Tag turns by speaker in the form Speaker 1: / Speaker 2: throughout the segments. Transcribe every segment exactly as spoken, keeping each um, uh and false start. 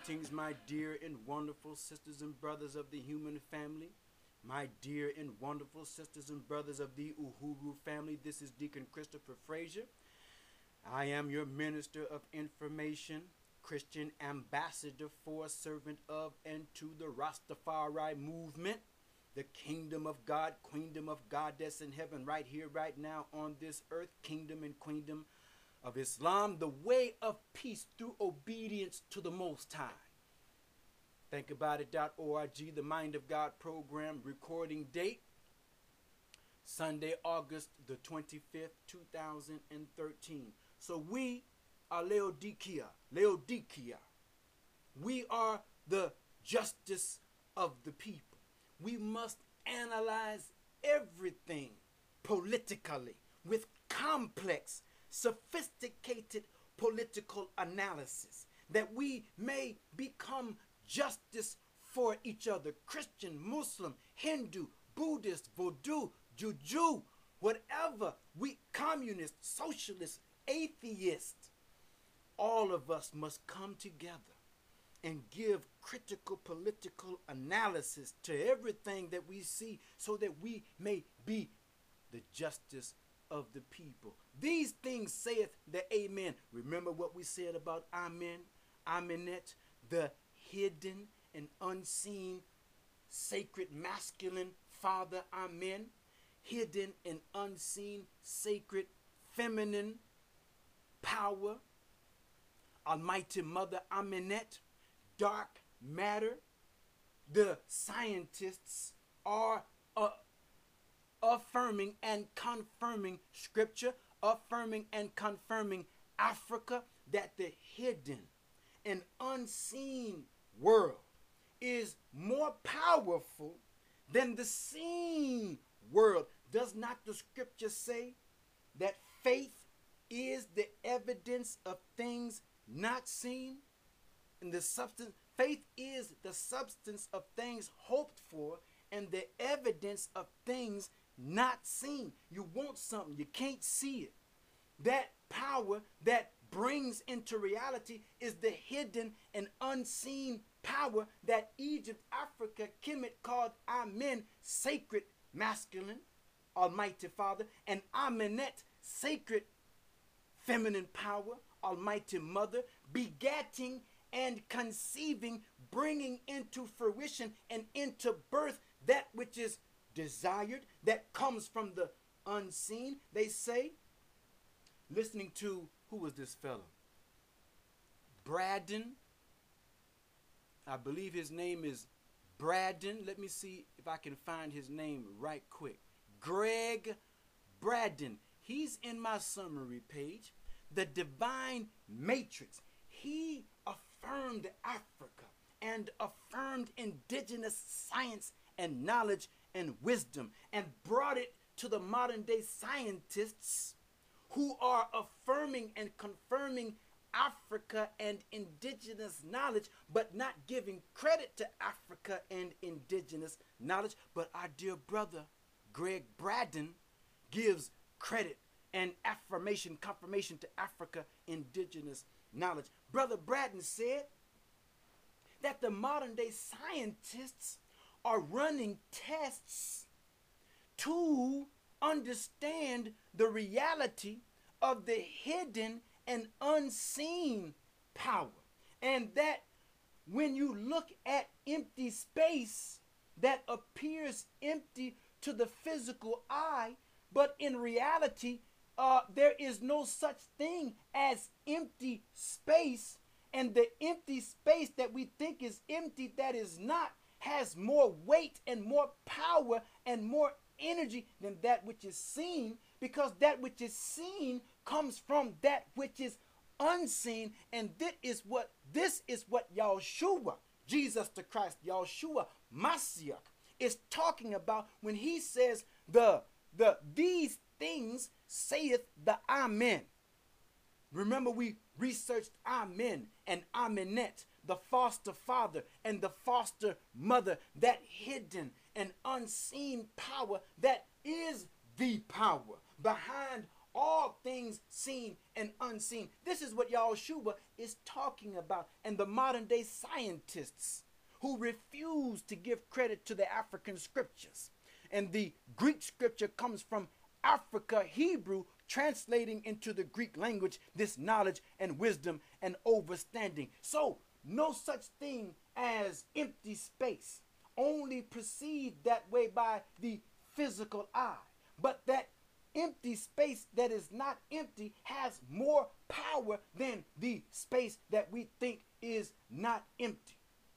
Speaker 1: Greetings, my dear and wonderful sisters and brothers of the human family. My dear and wonderful sisters and brothers of the Uhuru family. This is Deacon Christopher Frazier. I am your minister of information, Christian ambassador for, servant of, and to the Rastafari movement, the kingdom of God, queendom of God that's in heaven, right here, right now on this earth, kingdom and queendom of Islam, the way of peace through obedience to the Most High. Think about it dot org, the Mind of God program, recording date, Sunday, August the twenty-fifth, two thousand thirteen. So we are Laodicea, Laodicea. We are the justice of the people. We must analyze everything politically with complex, sophisticated political analysis, that we may become justice for each other. Christian, Muslim, Hindu, Buddhist, Vodou, Juju, whatever, we communist, socialist, atheist, all of us must come together and give critical political analysis to everything that we see so that we may be the justice of the people. These things saith the Amen. Remember what we said about Amen, Amenet, the hidden and unseen sacred masculine father, Amen, hidden and unseen sacred feminine power, Almighty Mother, Amenet, dark matter. The scientists are uh, affirming and confirming scripture, affirming and confirming Africa, that the hidden and unseen world is more powerful than the seen world. Does not the scripture say that faith is the evidence of things not seen? And the substance, faith is the substance of things hoped for and the evidence of things not seen. You want something, you can't see it. That power that brings into reality is the hidden and unseen power that Egypt, Africa, Kemet called Amen, sacred masculine, Almighty Father, and Amenet, sacred feminine power, Almighty Mother, begatting and conceiving, bringing into fruition and into birth that which is desired, that comes from the unseen. They say, listening to, who was this fellow? Braden. I believe his name is Braden. Let me see if I can find his name right quick. Greg Braden. He's in my summary page. The Divine Matrix. He affirmed Africa and affirmed indigenous science and knowledge and wisdom and brought it to the modern day scientists who are affirming and confirming Africa and indigenous knowledge, but not giving credit to Africa and indigenous knowledge. But our dear brother, Greg Braden, gives credit and affirmation, confirmation to Africa indigenous knowledge. Brother Braden said that the modern day scientists are running tests to understand the reality of the hidden and unseen power. And that when you look at empty space that appears empty to the physical eye, but in reality, uh, there is no such thing as empty space. And the empty space that we think is empty, that is not, has more weight and more power and more energy than that which is seen, because that which is seen comes from that which is unseen. And this is what this is what Yahushua, Jesus the Christ, Yahushua Mashiach, is talking about when he says the the these things saith the Amen. Remember, we researched Amen and Amenet, the foster father and the foster mother, that hidden and unseen power that is the power behind all things seen and unseen. This is what Yahushua is talking about. And the modern day scientists who refuse to give credit to the African scriptures. And the Greek scripture comes from Africa Hebrew, translating into the Greek language this knowledge and wisdom and overstanding. So, no such thing as empty space, only perceived that way by the physical eye. But that empty space that is not empty has more power than the space that we think is not empty.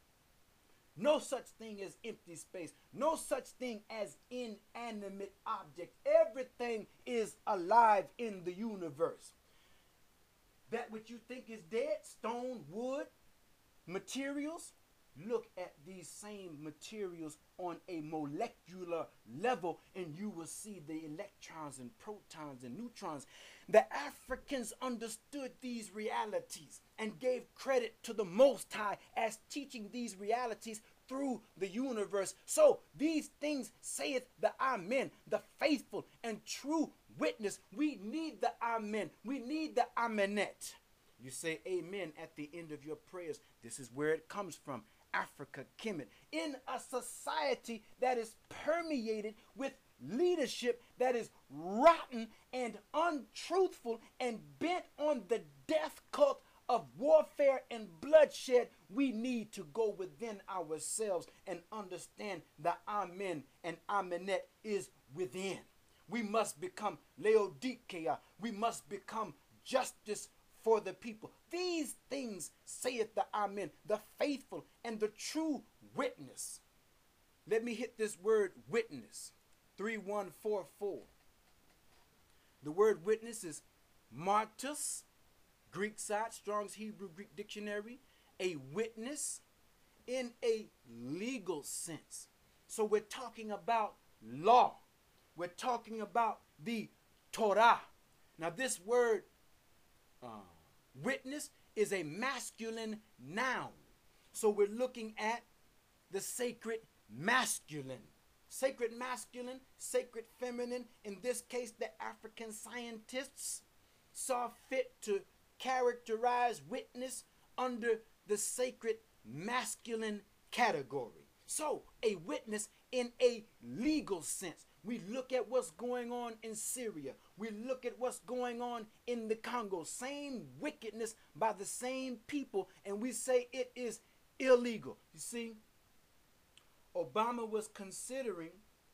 Speaker 1: No such thing as empty space. No such thing as inanimate object. Everything is alive in the universe. That which you think is dead, stone, wood, materials, look at these same materials on a molecular level and you will see the electrons and protons and neutrons. The Africans understood these realities and gave credit to the Most High as teaching these realities through the universe. So these things saith the Amen, the faithful and true witness. We need the Amen. We need the Amenet. You say amen at the end of your prayers. This is where it comes from. Africa, Kemet. In a society that is permeated with leadership that is rotten and untruthful and bent on the death cult of warfare and bloodshed, we need to go within ourselves and understand that Amen and Amenet is within. We must become Laodicea. We must become justice for the people. These things saith the Amen, the faithful and the true witness. Let me hit this word witness. three one four four. The word witness is martus, Greek side, Strong's Hebrew Greek Dictionary, a witness in a legal sense. So we're talking about law. We're talking about the Torah. Now this word uh, witness is a masculine noun. So we're looking at the sacred masculine. Sacred masculine, sacred feminine. In this case, the African scientists saw fit to characterize witness under the sacred masculine category. So, a witness in a legal sense. We look at what's going on in Syria. We look at what's going on in the Congo. Same wickedness by the same people, and we say it is illegal. You see, Obama was considering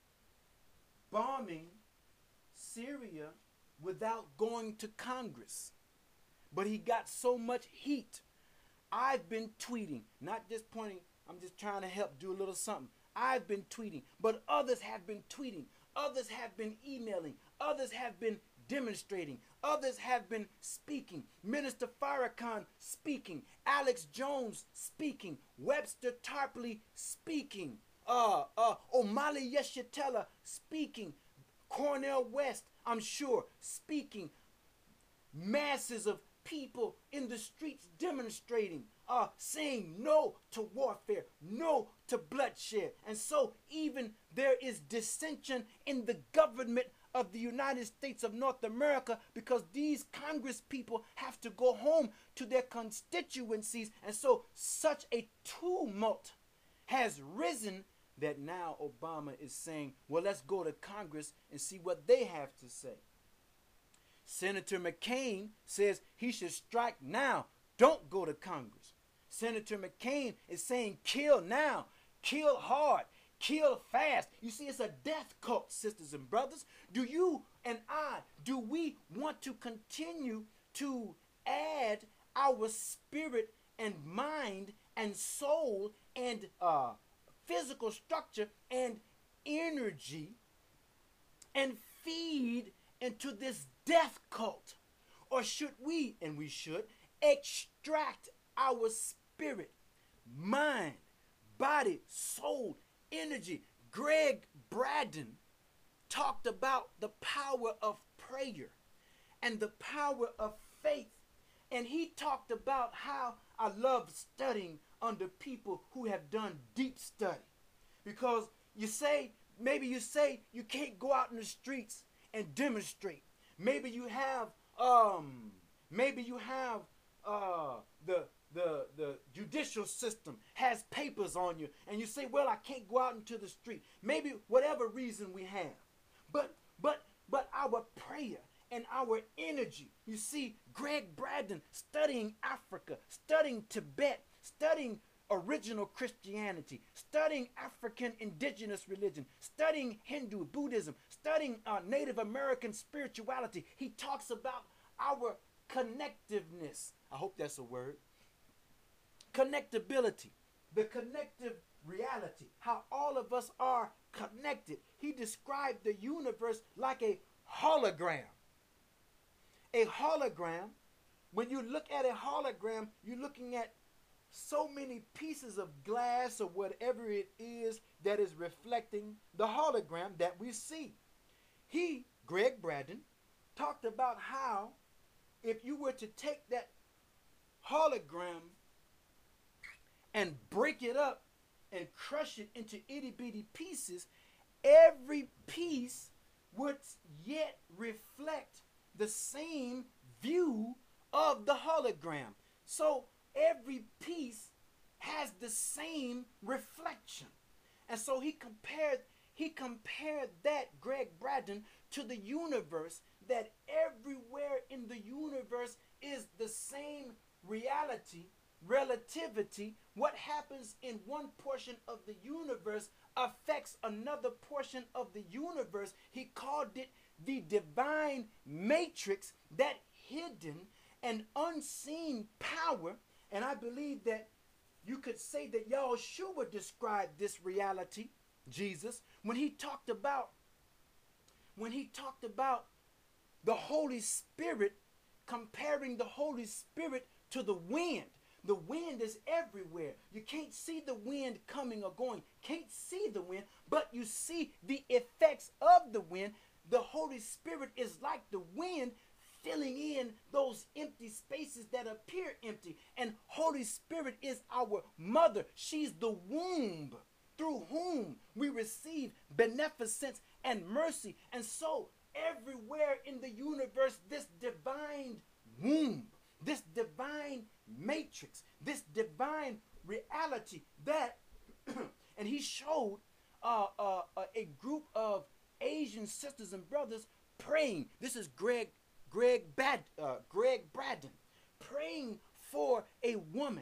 Speaker 1: bombing Syria without going to Congress. But he got so much heat. I've been tweeting, not just pointing, I'm just trying to help do a little something. I've been tweeting, but others have been tweeting. Others have been emailing. Others have been demonstrating. Others have been speaking. Minister Farrakhan speaking. Alex Jones speaking. Webster Tarpley speaking. Uh, uh, Omali Yeshitela speaking. Cornel West, I'm sure, speaking. Masses of people in the streets demonstrating, uh, saying no to warfare, no to bloodshed. And so even there is dissension in the government of the United States of North America because these Congress people have to go home to their constituencies. And so such a tumult has risen that now Obama is saying, well, let's go to Congress and see what they have to say. Senator McCain says he should strike now. Don't go to Congress. Senator McCain is saying kill now, kill hard, kill fast. You see, it's a death cult, sisters and brothers. Do you and I, do we want to continue to add our spirit and mind and soul and uh, physical structure and energy and feed into this death cult? Or should we, and we should, extract our spirit, mind, body, soul, energy? Greg Braden talked about the power of prayer and the power of faith. And he talked about how I love studying under people who have done deep study. Because you say, maybe you say you can't go out in the streets and demonstrate. Maybe you have um maybe you have uh the the the judicial system has papers on you and you say, well, I can't go out into the street. Maybe whatever reason we have. But but but our prayer and our energy. You see, Greg Braden studying Africa, studying Tibet, studying original Christianity, studying African indigenous religion, studying Hindu, Buddhism, studying uh, Native American spirituality. He talks about our connectiveness. I hope that's a word. Connectability, the connective reality, how all of us are connected. He described the universe like a hologram. A hologram, when you look at a hologram, you're looking at so many pieces of glass or whatever it is that is reflecting the hologram that we see. He, Greg Braden, talked about how if you were to take that hologram and break it up and crush it into itty bitty pieces, every piece would yet reflect the same view of the hologram. So every piece has the same reflection. And so he compared he compared that, Greg Braden, to the universe, that everywhere in the universe is the same reality, relativity. What happens in one portion of the universe affects another portion of the universe. He called it the divine matrix, that hidden and unseen power. And I believe that you could say that Yahushua described this reality, Jesus, when he talked about when he talked about the Holy Spirit, comparing the Holy Spirit to the wind. The wind is everywhere. You can't see the wind coming or going. Can't see the wind, but you see the effects of the wind. The Holy Spirit is like the wind, filling in those empty spaces that appear empty. And Holy Spirit is our mother. She's the womb through whom we receive beneficence and mercy. And so everywhere in the universe, this divine womb, this divine matrix, this divine reality that, and he showed uh, uh, uh, a group of Asian sisters and brothers praying. This is Greg Greg Bad uh, Greg Braden praying for a woman,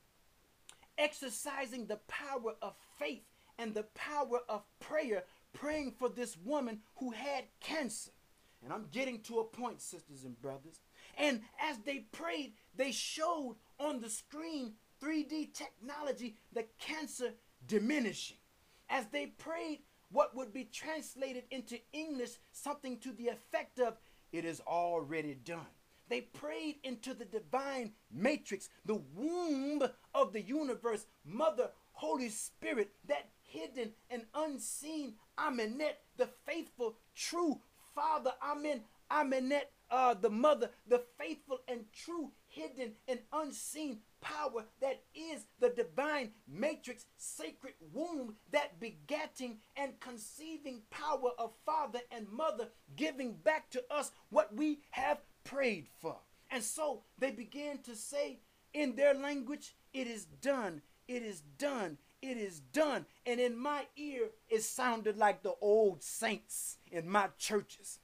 Speaker 1: exercising the power of faith and the power of prayer, praying for this woman who had cancer. And I'm getting to a point, sisters and brothers. And as they prayed, they showed on the screen three D technology, the cancer diminishing. As they prayed, what would be translated into English something to the effect of, it is already done. They prayed into the divine matrix, the womb of the universe, Mother, Holy Spirit, that hidden and unseen Amenet, the faithful, true Father, Amen, Amenet, uh, the Mother, the faithful and true, hidden and unseen power that is the divine matrix, sacred womb, that begetting and conceiving power of Father and Mother, giving back to us what we have prayed for. And so they began to say in their language, it is done, it is done, it is done. And in my ear, it sounded like the old saints in my churches,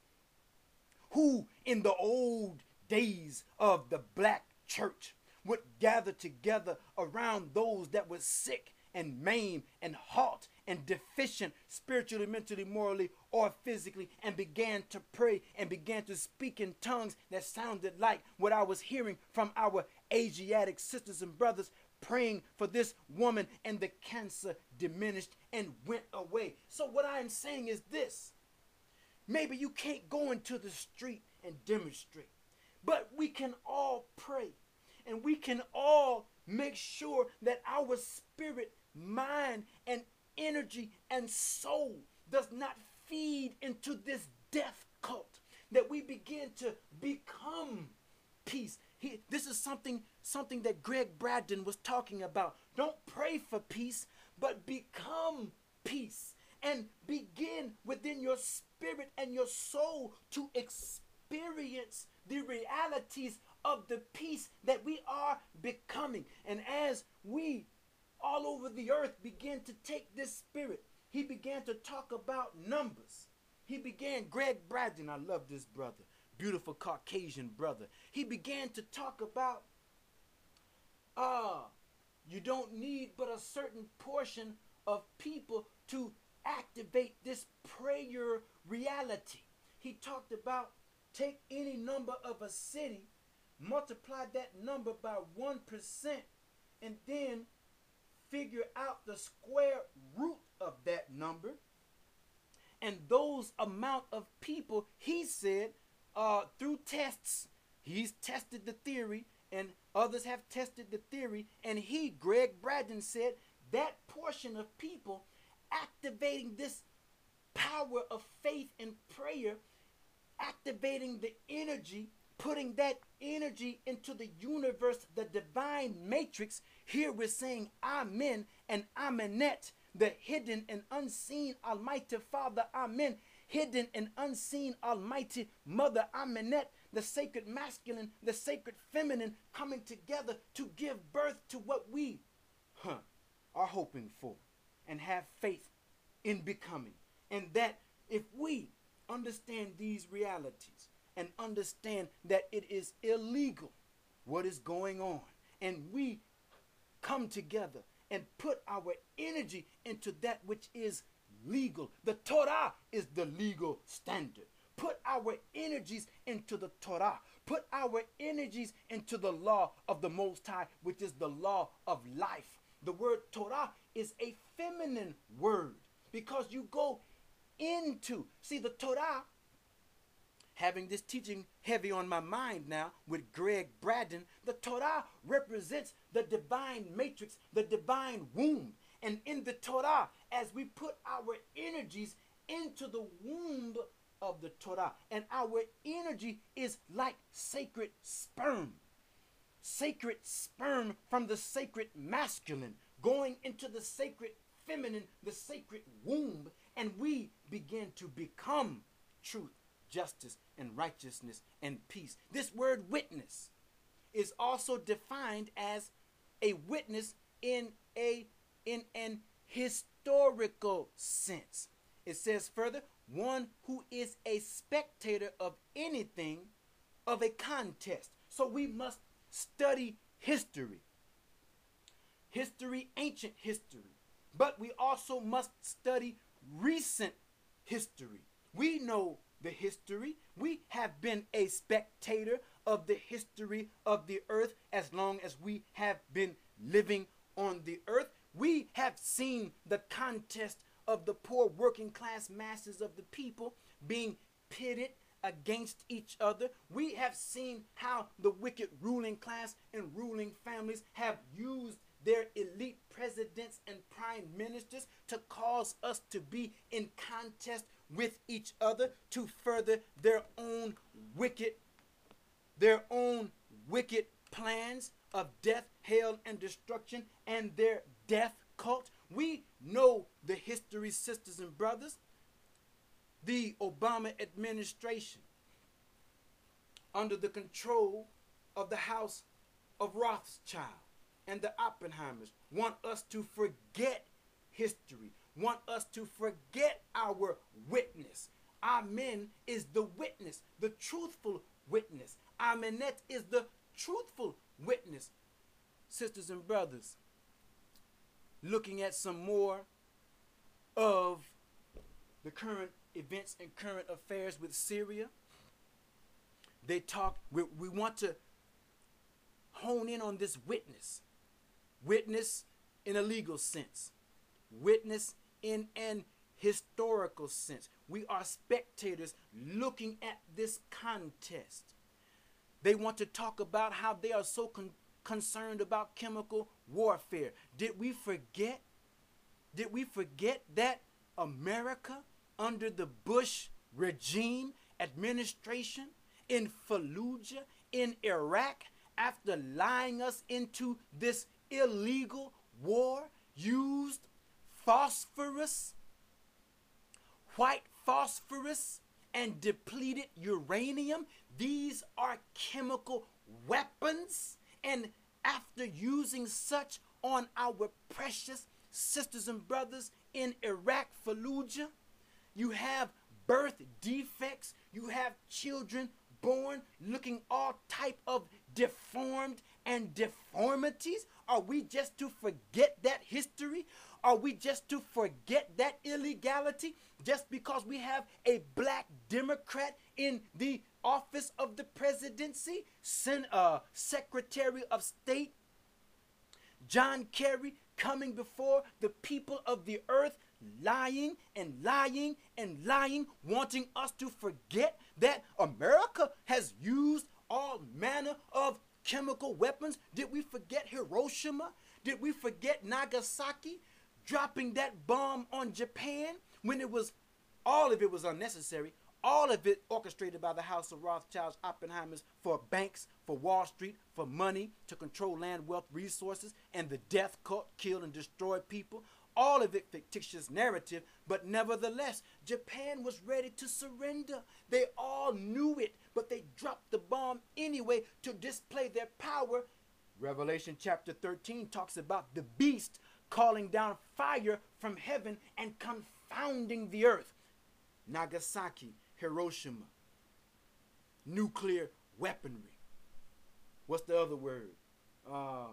Speaker 1: who in the old days of the black church would gather together around those that were sick and maimed and halt and deficient spiritually, mentally, morally, or physically, and began to pray and began to speak in tongues that sounded like what I was hearing from our Asiatic sisters and brothers, praying for this woman, and the cancer diminished and went away. So what I am saying is this: maybe you can't go into the street and demonstrate, but we can all pray, and we can all make sure that our spirit, mind, and energy and soul does not feed into this death cult, that we begin to become peace. He, this is something, something that Greg Braden was talking about. Don't pray for peace, but become peace, and begin within your spirit and your soul to experience experience the realities of the peace that we are becoming. And as we all over the earth begin to take this spirit, he began to talk about numbers. He began, Greg Braden, I love this brother, beautiful Caucasian brother. He began to talk about, uh, you don't need but a certain portion of people to activate this prayer reality. He talked about take any number of a city, multiply that number by one percent, and then figure out the square root of that number. And those amount of people, he said, uh, through tests, he's tested the theory, and others have tested the theory, and he, Greg Braden, said that portion of people activating this power of faith and prayer, activating the energy, putting that energy into the universe, the divine matrix. Here we're saying Amen and Amenet, the hidden and unseen Almighty Father, Amen, hidden and unseen Almighty Mother, Amenet, the sacred masculine, the sacred feminine, coming together to give birth to what we huh, are hoping for and have faith in becoming. And that if we understand these realities and understand that it is illegal what is going on, and we come together and put our energy into that which is legal. The Torah is the legal standard. Put our energies into the Torah. Put our energies into the law of the Most High, which is the law of life. The word Torah is a feminine word because you go into, see, the Torah, having this teaching heavy on my mind now with Greg Braden, the Torah represents the divine matrix, the divine womb. And in the Torah, as we put our energies into the womb of the Torah, and our energy is like sacred sperm, sacred sperm from the sacred masculine, going into the sacred feminine, the sacred womb, and we begin to become truth, justice, and righteousness and peace. This word witness is also defined as a witness in a in an historical sense. It says further, one who is a spectator of anything, of a contest. So we must study history. History, ancient history. But we also must study recent history. We know the history. We have been a spectator of the history of the earth as long as we have been living on the earth. We have seen the contest of the poor working class masses of the people being pitted against each other. We have seen how the wicked ruling class and ruling families have used their elite presidents and prime ministers to cause us to be in contest with each other to further their own wicked, their own wicked plans of death, hell, and destruction, and their death cult. We know the history, sisters and brothers. The Obama administration, under the control of the House of Rothschild and the Oppenheimers, want us to forget history, want us to forget our witness. Amen is the witness, the truthful witness. Amenet is the truthful witness. Sisters and brothers, looking at some more of the current events and current affairs with Syria, they talk, we, we want to hone in on this witness. Witness in a legal sense. Witness in an historical sense. We are spectators looking at this contest. They want to talk about how they are so con- concerned about chemical warfare. Did we forget? Did we forget that America, under the Bush regime administration in Fallujah, in Iraq, after lying us into this illegal war, used phosphorus, white phosphorus, and depleted uranium. These are chemical weapons. And after using such on our precious sisters and brothers in Iraq, Fallujah, you have birth defects. You have children born looking all type of deformed and deformities. Are we just to forget that history? Are we just to forget that illegality just because we have a black Democrat in the office of the presidency? Sen- uh, Secretary of State John Kerry coming before the people of the earth, lying and lying and lying, wanting us to forget that America has used all manner of chemical weapons. Did we forget Hiroshima? Did we forget Nagasaki? Dropping that bomb on Japan when it was, all of it was unnecessary. All of it orchestrated by the House of Rothschilds, Oppenheimers, for banks, for Wall Street, for money, to control land, wealth, resources, and the death cult, kill and destroy people. All of it fictitious narrative, but nevertheless, Japan was ready to surrender. They all knew it, but they dropped the bomb anyway to display their power. Revelation chapter thirteen talks about the beast calling down fire from heaven and confounding the earth. Nagasaki, Hiroshima, nuclear weaponry. What's the other word? Uh,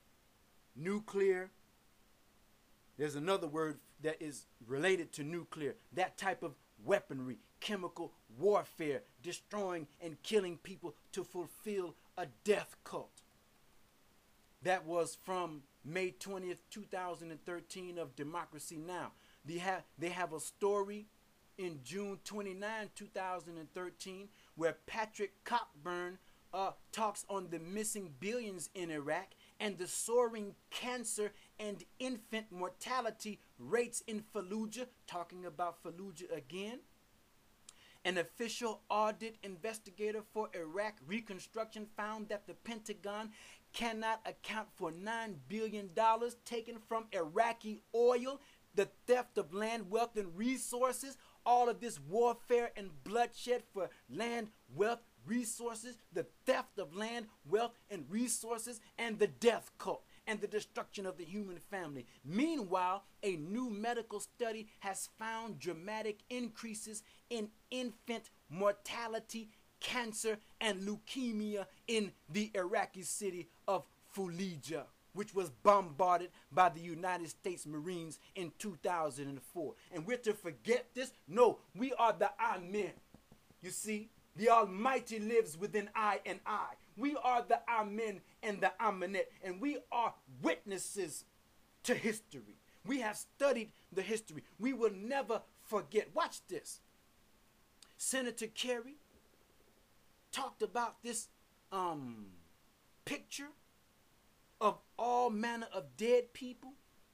Speaker 1: nuclear. There's another word that is related to nuclear. That type of weaponry, chemical warfare, destroying and killing people to fulfill a death cult. That was from May twentieth, two thousand thirteen of Democracy Now! They have, they have a story in June twenty-ninth, two thousand thirteen, where Patrick Cockburn uh, talks on the missing billions in Iraq and the soaring cancer and infant mortality rates in Fallujah, talking about Fallujah again. An official audit investigator for Iraq reconstruction found that the Pentagon cannot account for nine billion dollars taken from Iraqi oil, the theft of land, wealth, and resources, all of this warfare and bloodshed for land, wealth, resources, the theft of land, wealth, and resources, and the death cult and the destruction of the human family. Meanwhile, a new medical study has found dramatic increases in infant mortality, cancer, and leukemia in the Iraqi city of Fallujah, which was bombarded by the United States Marines in two thousand four. And we're to forget this? No, we are the Amen. You see, the Almighty lives within I and I. We are the Amen and the Amenet, and we are witnesses to history. We have studied the history. We will never forget. Watch this. Senator Kerry talked about this um, picture of all manner of dead people,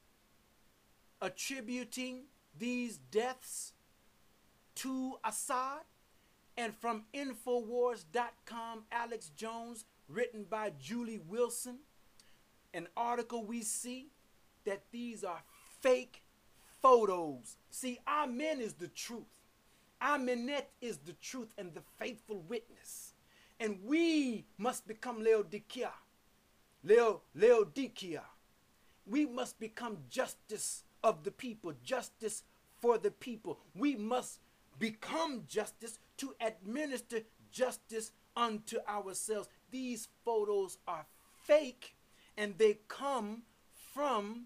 Speaker 1: attributing these deaths to Assad. And from Infowars dot com, Alex Jones, written by Julie Wilson, an article we see that these are fake photos. See, Amen is the truth. Amenet is the truth and the faithful witness. And we must become Laodicea. Leo, Laodicea. We must become justice of the people, justice for the people. We must become justice to administer justice unto ourselves. These photos are fake, and they come from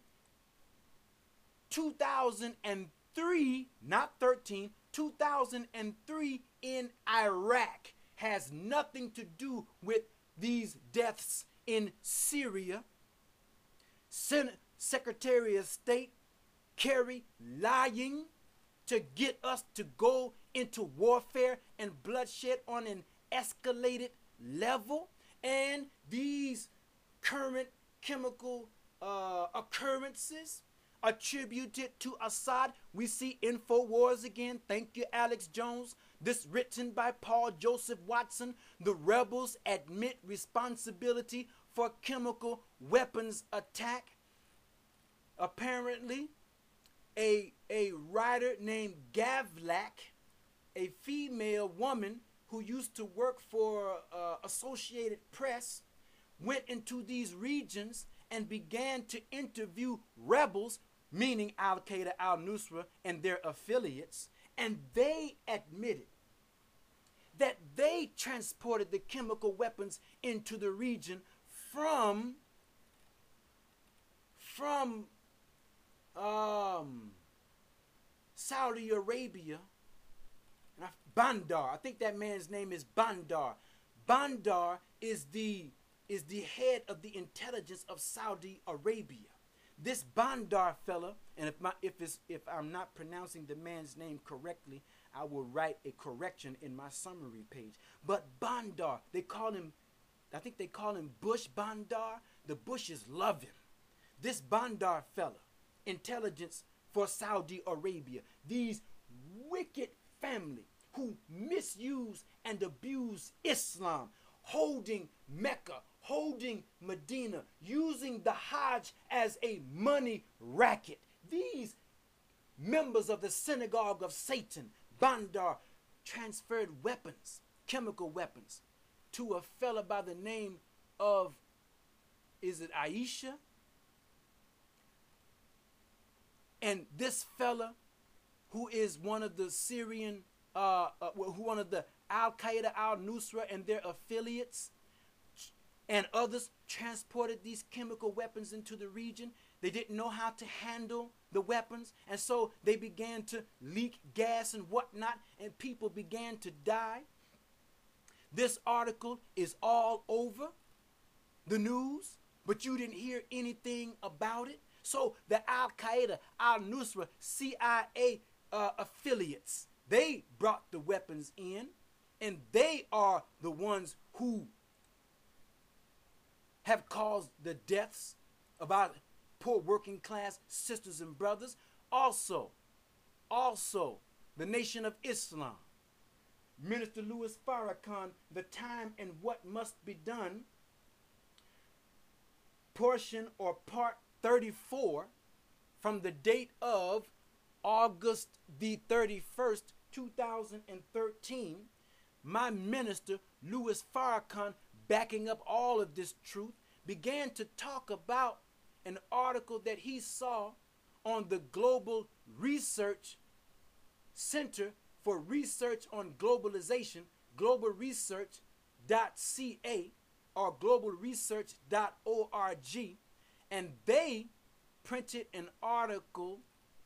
Speaker 1: two thousand three, not thirteen, two thousand three in Iraq. Has nothing to do with these deaths in Syria. Sen- Secretary of State Kerry lying to get us to go into warfare and bloodshed on an escalated level. And these current chemical uh, occurrences attributed to Assad. We see Infowars again. Thank you, Alex Jones. This written by Paul Joseph Watson. The rebels admit responsibility for chemical weapons attack. Apparently, a, a writer named Gavlak a female woman who used to work for uh, Associated Press went into these regions and began to interview rebels, meaning Al-Qaeda, Al-Nusra, and their affiliates, and they admitted that they transported the chemical weapons into the region from from um, Saudi Arabia. And I, Bandar, I think that man's name is Bandar. Bandar is the is the head of the intelligence of Saudi Arabia. This Bandar fella, and if my if it's if I'm not pronouncing the man's name correctly, I will write a correction in my summary page. But Bandar, they call him, I think they call him Bush Bandar. The Bushes love him. This Bandar fella, intelligence for Saudi Arabia, these wicked family who misuse and abuse Islam, holding Mecca, holding Medina, using the Hajj as a money racket. These members of the synagogue of Satan, Bandar, transferred weapons, chemical weapons, to a fella by the name of, is it Aisha? And this fella, who is one of the Syrian, uh, uh who one of the Al-Qaeda, Al-Nusra, and their affiliates, and others transported these chemical weapons into the region. They didn't know how to handle the weapons, and so they began to leak gas and whatnot, and people began to die. This article is all over the news, but you didn't hear anything about it. So the Al-Qaeda, Al-Nusra, C I A uh, affiliates, they brought the weapons in, and they are the ones who have caused the deaths of our poor working class sisters and brothers. Also, also, the Nation of Islam, Minister Louis Farrakhan, The Time and What Must Be Done, portion or part thirty-four, from the date of August the thirty-first, two thousand thirteen, my minister, Louis Farrakhan, backing up all of this truth, began to talk about an article that he saw on the Global Research Center for Research on Globalization, global research dot c a or global research dot org, and they printed an article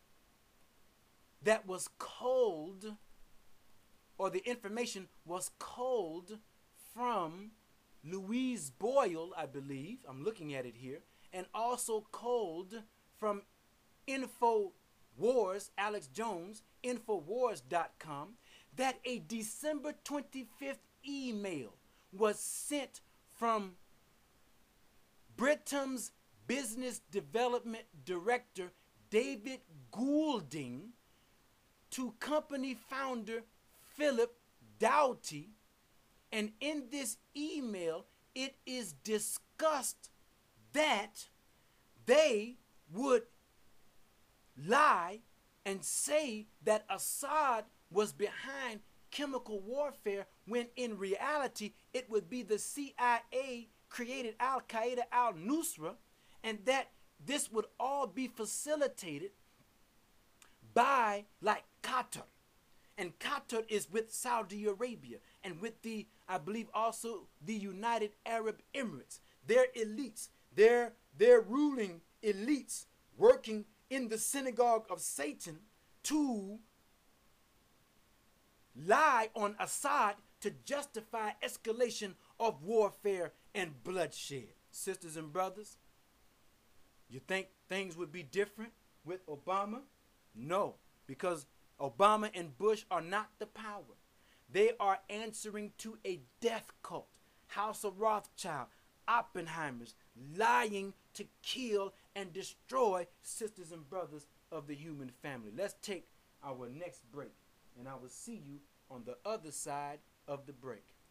Speaker 1: that was culled, or the information was culled from Louise Boyle, I believe, I'm looking at it here, and also culled from InfoWars, Alex Jones, Infowars dot com, that a December twenty-fifth email was sent from Britham's Business Development Director, David Goulding, to company founder Philip Doughty. And in this email, it is discussed that they would lie and say that Assad was behind chemical warfare, when in reality it would be the C I A created Al-Qaeda, Al-Nusra, and that this would all be facilitated by, like, Qatar. And Qatar is with Saudi Arabia and with the, I believe also the United Arab Emirates. Their elites, their, their ruling elites working in the synagogue of Satan to lie on Assad to justify escalation of warfare and bloodshed. Sisters and brothers, you think things would be different with Obama? No, because Obama and Bush are not the power. They are answering to a death cult. House of Rothschild, Oppenheimers, lying to kill and destroy sisters and brothers of the human family. Let's take our next break, and I will see you on the other side of the break.